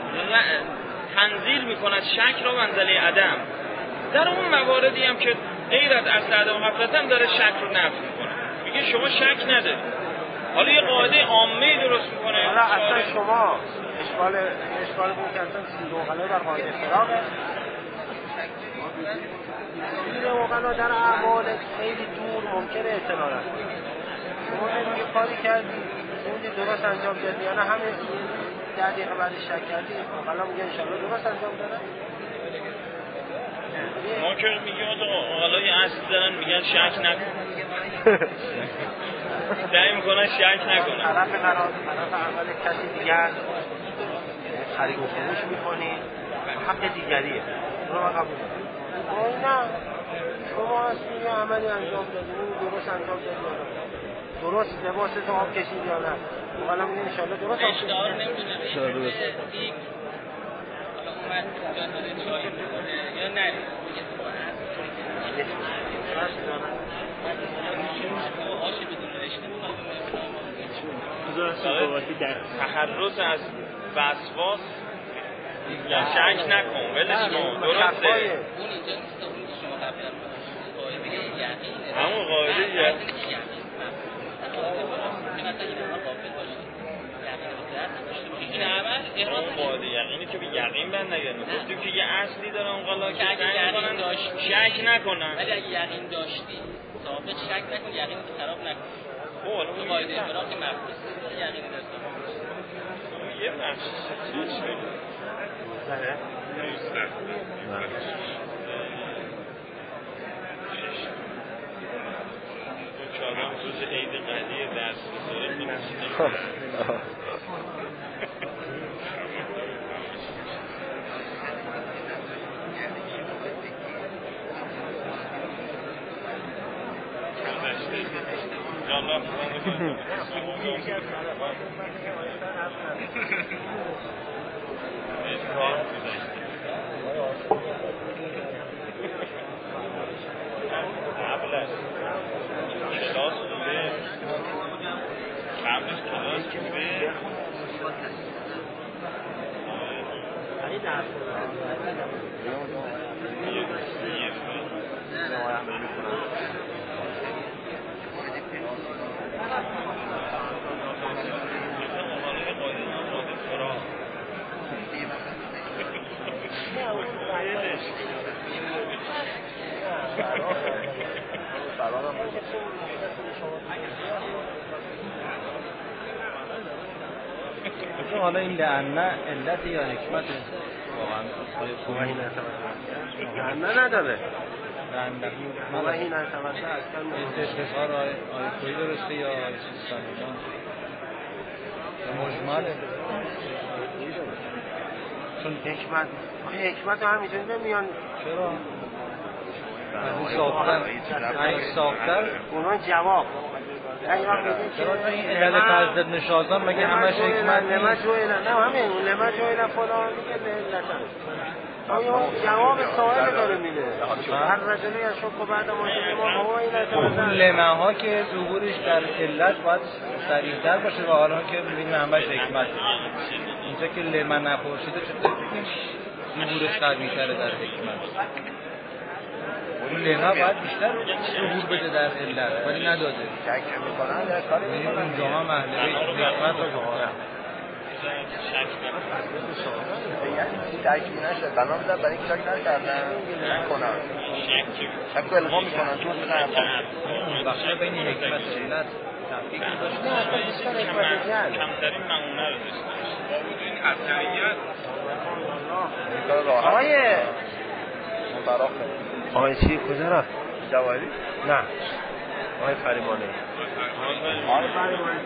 [SPEAKER 3] تنزیل میکند شک را منزله عدم. در اون مواردی هم که غیر از اصل عدم غفلت هم داره شک رو نفی میکنه، میگه شما شک ندارید. حالا یه قاعده عامه درست میکنه.
[SPEAKER 6] حالا اصلا شما اشکال اشکال بود که اصلا سیر عقلا در قاعده فراغه، سیر عقلا در اعمال خیلی دور ممکنه اطلاع نکنه. شما یه کاری کردی اون درست انجام دادی یا نه، همه ده دقیقه بعد شک کردی عقلا میگه انشالله درست انجام دادن.
[SPEAKER 3] ما که میگیم عقلای اصل دارن میگن شک نکن، سعی میکنن شک نکنن.
[SPEAKER 6] طرف قرار طرف اول کسی دیگر خرید و فروش میکنی، حق دیگریه، اونو من قبول دارم. نه شما اصلا یه عملی انجام دادی، اون درست انجام دادی، درست لباس تو آب کشید یا نه، حالا میگه انشالله درست آب کشید.
[SPEAKER 5] اشتهار نمیدونم اشتهار یک حالا اومد جان داده چای میکنه یا نه میگه تو
[SPEAKER 3] تخلص از وسواس شک نکن، ولش کن، درسته.
[SPEAKER 5] اون اینجا نیست، اون شما قبل قاعده یقینه،
[SPEAKER 3] همون قاعده یقین اون قاعده یقینی که به یقین بند نگردن. گفتیم که یه اصلی داره اون قالا که
[SPEAKER 5] یقین داشت
[SPEAKER 3] شک نکنن،
[SPEAKER 5] ولی اگه یقین داشتی ثابت شک نکن، یقین خراب نکن.
[SPEAKER 3] خب حالا
[SPEAKER 5] اون قاعده فراغ مبحث یقین داشت
[SPEAKER 3] یه مخصوص چیز شد
[SPEAKER 6] زره
[SPEAKER 3] که آدم روز عید قدیر درس بذاره می‌نسید. جانب کلاس بوده، قبلش کلاس بوده،
[SPEAKER 6] این درس
[SPEAKER 2] حالا این لعنه علت یا حکمت واقعا
[SPEAKER 6] لعنه نداره،
[SPEAKER 2] لعنه
[SPEAKER 6] ما این اعتماد اصلا
[SPEAKER 2] استثار آیه کوی درسته یا آیه سیستانی یا مجمله،
[SPEAKER 6] چون حکمت حکمت همینجوری نمیان.
[SPEAKER 2] چرا؟ از این ساختن این ساختن
[SPEAKER 6] اونا جواب
[SPEAKER 2] چرا تو این علت فضل نشازان مگه همش حکمت نیست؟
[SPEAKER 6] لما جویلن، نه همین لما جویلن فلان میگه علتن، آیا جواب سوال داره میده. هر رجلی از شک و بعد ماشین ما هوا این
[SPEAKER 2] اون لمه ها که ظهورش در علت باید سریعتر باشه و حالا که میبینیم همش حکمت اینجا که لمه نپرسیده چطور بگیم ظهورش قوی‌تره در حکمت. اون لمه باید بیشتر ظهور بده در علت ولی نداده.
[SPEAKER 6] شک میکنن در کاری
[SPEAKER 2] میکنن اونجا ها محله حکمت رو بخورن
[SPEAKER 6] شک نشه بنام در برای شک نکردن نکنن شک الغا میکنن تو
[SPEAKER 2] بخشی بین حکمت علت
[SPEAKER 6] تفکیک داشت. نه اصلا بیشتر حکمت جعل
[SPEAKER 3] کمترین معونه رو داشت. با وجود این اثریت
[SPEAKER 6] آقای آقای چی کجا رفت؟ جواهری؟ نه آقای فریمانه. آقای فریمانه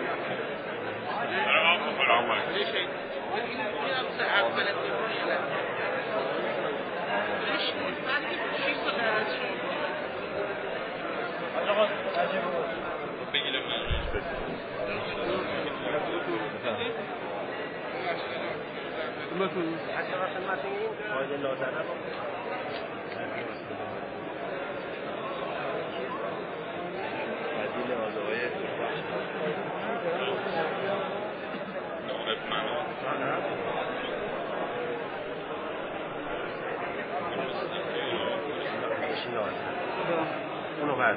[SPEAKER 6] اونو برد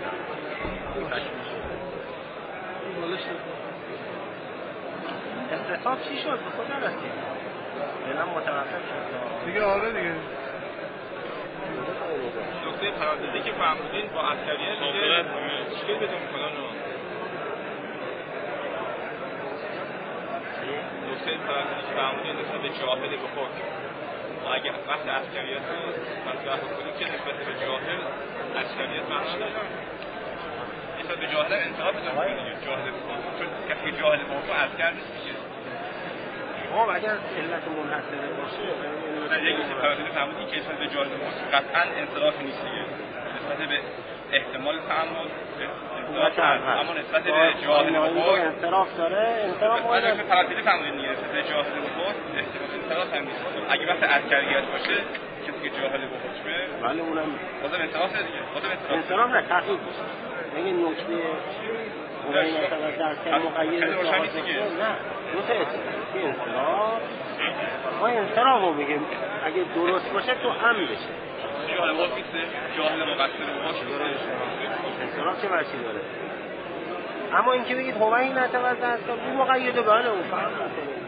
[SPEAKER 6] استثاب چی شد؟ به خدا رسید بلن متوقف شد
[SPEAKER 7] دیگه آره دیگه
[SPEAKER 3] نکته پرانتزی که فهمودین با عسکریت دیگه مشکل بدون میکنن نکته پرانتزی که فهمودین نسبت به جاهل به حکم و اگه وقت عسکریت رو مطرح کنید که نسبت به جاهل عسکریت معنا نداره نسبت به جاهل انتخاب بزنید جاهل به حکم چون کسی جاهل به حکم عسکر نیست دیگه
[SPEAKER 6] خب اگر علت منحصره باشه
[SPEAKER 3] نه یک چیز پرانتزی فهمودین که نسبت به جاهل به حکم قطعا انصراف نیست دیگه نسبت به احتمال تعامل اما نسبت به جاهل به حکم
[SPEAKER 6] انصراف داره انصراف
[SPEAKER 3] باید پرانتزی فهمودین دیگه نسبت به جاهل به حکم احتمال انصراف هم نیست اگه وقت عسکریت باشه کسی که جاهل به حکمه
[SPEAKER 6] بله اونم
[SPEAKER 3] بازم انصراف دیگه بازم
[SPEAKER 6] انصراف نه تحقیق باشه اگه نکته اونایی مثلا در مقید
[SPEAKER 3] روشن نیست دیگه
[SPEAKER 6] نه نکته انصراف ما انصراف رو میگیم اگه درست باشه تو هم بشه
[SPEAKER 3] جاهل به حکم جاهل مقصر به حکم
[SPEAKER 6] انصراف چه برچی داره اما اینکه بگید هوایی نتوزد است این مقیده بله اون فرق نکنه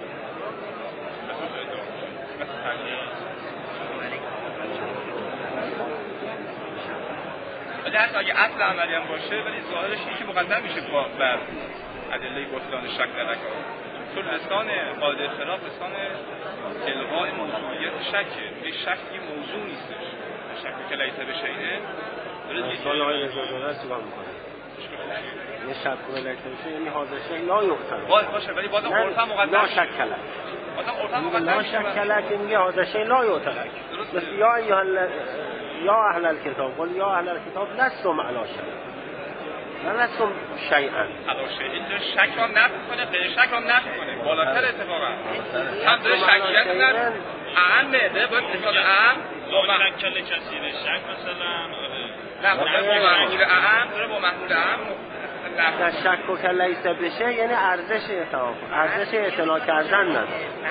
[SPEAKER 3] ولی حتی اگه اصل عملی هم باشه ولی ظاهرش این که مقدم میشه بر ادله بطلان شک در رکاب چون لسان قاعده خلاف لسان الغاء موضوعیت شکه یه شک یه موضوع نیستش شک که لیس به شیئه
[SPEAKER 6] داره سال های رضا زاده است چیکار میکنه یه شک کنه لیس به شیء یعنی حاضر شک لا یقتل
[SPEAKER 3] باشه ولی بازم عرفا مقدم
[SPEAKER 6] لا شک کلک
[SPEAKER 3] بازم عرفا مقدم
[SPEAKER 6] لا شک کلک میگه حاضر شک لا یقتل مثل یا ایها یا اهل الکتاب قل یا اهل الکتاب لستم علی شیء نه لستم شیئا
[SPEAKER 3] علی شیء اینجا شک را نفی کنه غیر شک را نفی کنه بالاتر اتفاقا هم داره شکیت در اعمه ده باید اتفاق اعم
[SPEAKER 8] لا شک کل کسی به شک مثلا
[SPEAKER 3] نه با محمول اعم داره با محمول اعم
[SPEAKER 6] نه شک و که لیس بشه یعنی ارزش اعتراف ارزش اعتنا کردن نداره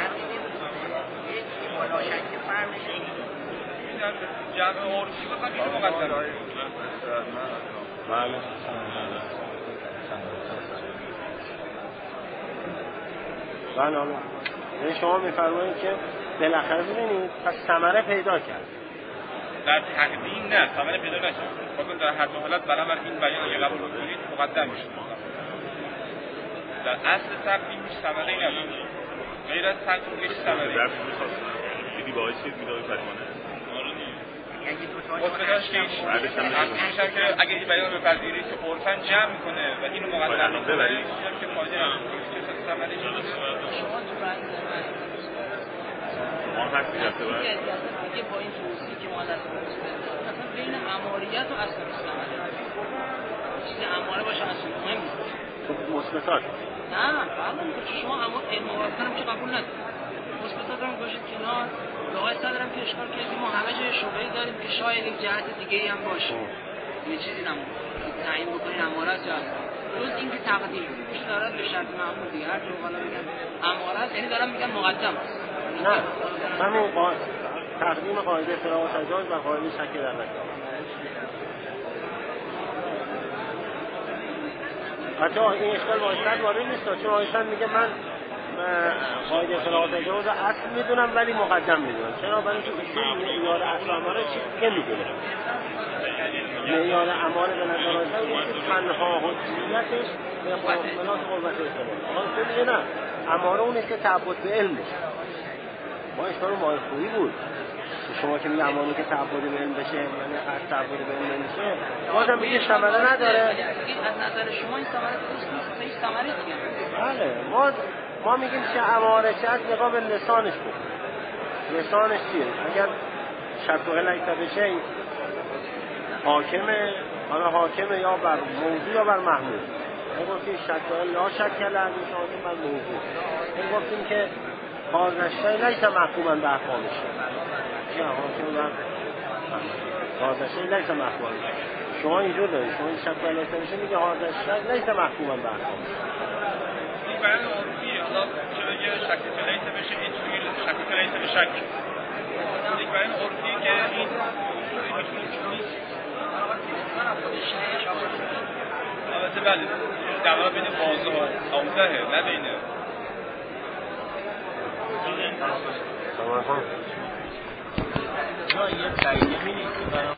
[SPEAKER 5] بالا شک فرمش
[SPEAKER 3] جمع عرفی بخوام اینو مقدم
[SPEAKER 6] بله بله یعنی شما میفرمایید که بالاخره ببینید پس ثمره پیدا کرد
[SPEAKER 3] در تقدیم نه ثمره پیدا نشد بازم در هر دو حالت بنابر این بیان اگه قبول کنید مقدم میشه در اصل تقدیم هیچ ثمره ای نداره غیر از تقدیم هیچ ثمره ای
[SPEAKER 8] دیدی باعث شد میداد فرمانه
[SPEAKER 3] مطمئنش که میشم که اگه این بیان رو بپذیرید که عرفاً جمع میکنه و اینو مقدم میکنه که فایده نداره که ثمره ای
[SPEAKER 5] شما تو بحث
[SPEAKER 8] ما هستی رفته باید
[SPEAKER 5] دیگه با این توضیحی که ما دست مثلا بین اماریت و اصل مستعمله چیز اماره باشه اصل مهم
[SPEAKER 6] تو مثبتات
[SPEAKER 5] نه فرق که شما اما علم واقعا که قبول ندارید مثبتات هم باشید کنار لغای صدرم که اشکال کردیم ما همه جای شبهه‌ای داریم که شاید یک جهت دیگه‌ای هم باشه یه چیزی نمون تعیین بکنین اماره است یا اصل جز اینکه تقدیم میشه دارن به شرط معمول دیگه هر جور حالا میگن اماره است یعنی دارن میگن مقدم است
[SPEAKER 6] نه همین قا... تقدیم قاعده فراغ و تجاوز و قاعده شک در رکاب حتی این اشکال وایستد وارد نیست چون وایستد میگه من قاعده فراغ و تجاوز اصل میدونم ولی مقدم میدونم چرا برای اینکه اصول معیار اصل اماره چیز دیگه میدونه معیار اماره به نظر رسید که تنها حجیتش به خلاف قوت احتمال. خیلی نه اماره اونه که تعبد به علم بشه. ما اشکال ماه خویی بود. شما که میگه امانه که تعبد به علم بشه یعنی از تعبد به علم نمیشه بازم میگه ثمره نداره.
[SPEAKER 5] از نظر شما این ثمره درست نیست. این ثمره چیه؟
[SPEAKER 6] بله ما ما میگیم که اماره چه از نگاه به لسانش بود. لسانش چیه؟ اگر شک و علت بشه حاکمه، حالا حاکمه یا بر موضوع یا بر محمول. ما گفتیم شک و علت لا شک علت حاکم بر موضوع. ما گفتیم که بازنشته لیس محکوما به احکامش. نه حاکم بر بازنشته لیس محکوما. شما اینجور دارید، شما این شک و علت بشه میگه بازنشته لیس محکوما به احکامش.
[SPEAKER 7] این بیان عرفیه، حالا چه بگه شک و علت بشه اینجوری شک و علت به شک. یک بیان عرفیه که این البته بله در بین واضح و اوضحه نه بین
[SPEAKER 6] سلام علیکم.
[SPEAKER 1] یه تاییدی می‌دید